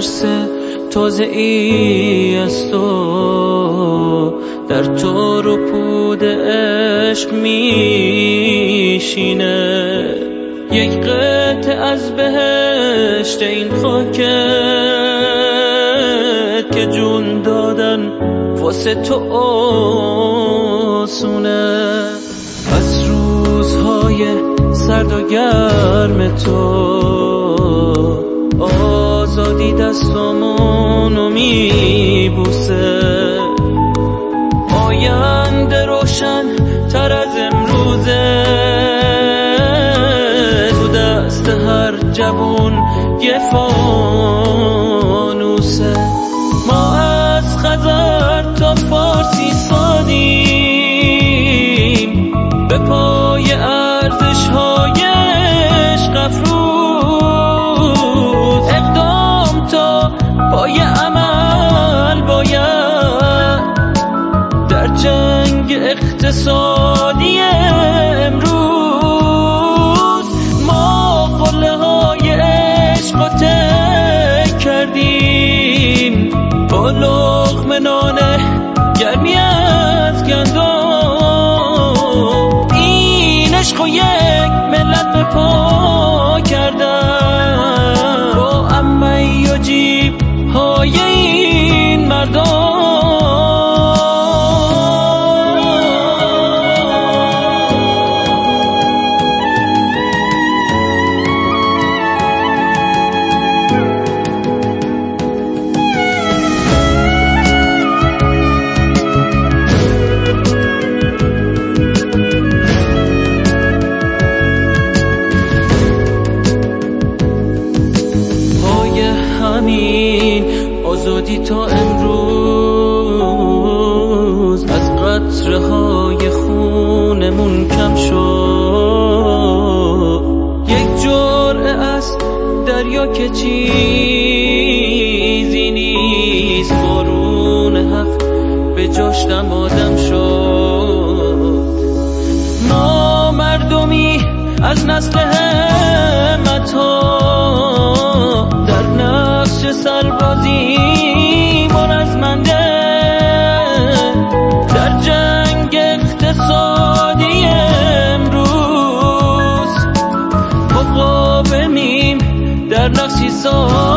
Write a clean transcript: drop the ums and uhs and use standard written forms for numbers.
ترس تازه ای است و در تار و پود عشق میشینه. یک قطعه از بهشت این خاکت که جون دادن واسه تو آسونه. از روزهای سرد و گرم تو آزادی دستامونو میبوسه. آینده روشن تر از امروزه، تو دست هر جوون یه فانوسه. ما از خزر تا فارسی سادیم، به پای ارزش های عشق افروز. اقدام تا پای عمل باید در جنگ اقتصادی امروز. ما قله های عشق رو طی کردیم با لقمه نان گرمی از گندم. این عشق رو یک ملت به پا کردن با عمه و جیب های این مردم. آزادی تا امروز از قطره های خونمون کم شد. یک جرعه از دریا که چیزی نیست، بارون حق به جاش آدم شد. ما مردمی از نسل همت ها در نقش سربازی منظمنده، در جنگ اقتصادی امروز مقاومیم در نقشی